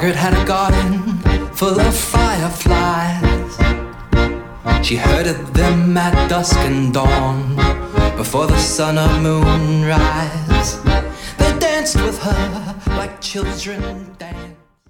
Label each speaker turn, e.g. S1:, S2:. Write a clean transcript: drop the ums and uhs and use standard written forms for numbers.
S1: Margaret had a garden full of fireflies. She herded them at dusk and dawn, before the sun or moon rise. They danced with her like children dance.